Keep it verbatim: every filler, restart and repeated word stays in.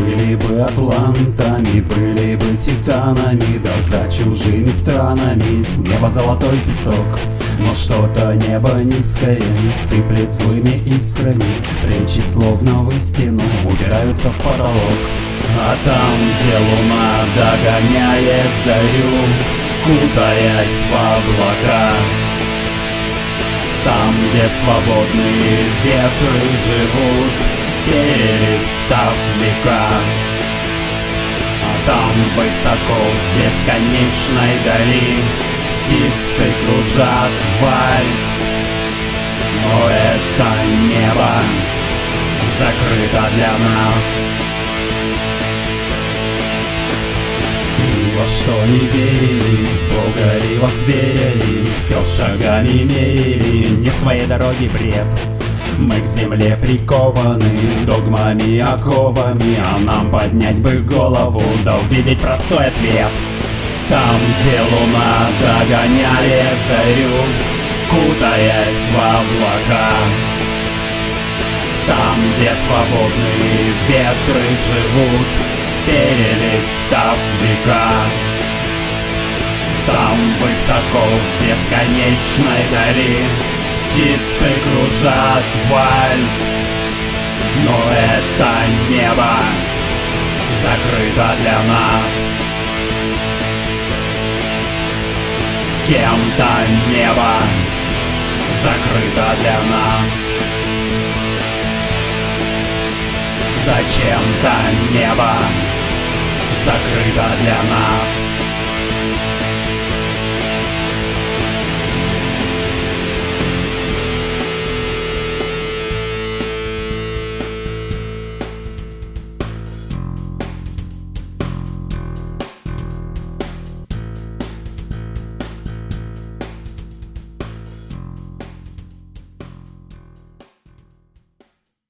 Были бы атлантами, были бы титанами, да за чужими странами с неба золотой песок. Но что-то небо низкое сыплет злыми искрами, плечи словно в истину упираются в потолок. А там, где луна догоняет зарю, кутаясь в облака, там, где свободные ветры живут, перелистав века, а там высоко в бесконечной дали птицы кружат вальс. Но это небо закрыто для нас. Ни во что не верили, в Бога ли возверили, все шагами мерили, не своей дороги бред. Мы к земле прикованы догмами, оковами, а нам поднять бы голову, да увидеть простой ответ. Там, где луна догоняет зарю, кутаясь в облака, там, где свободные ветры живут, перелистав века, там высоко в бесконечной дали птицы кружат вальс. Но это небо закрыто для нас. Кем-то небо закрыто для нас. Зачем-то небо закрыто для нас.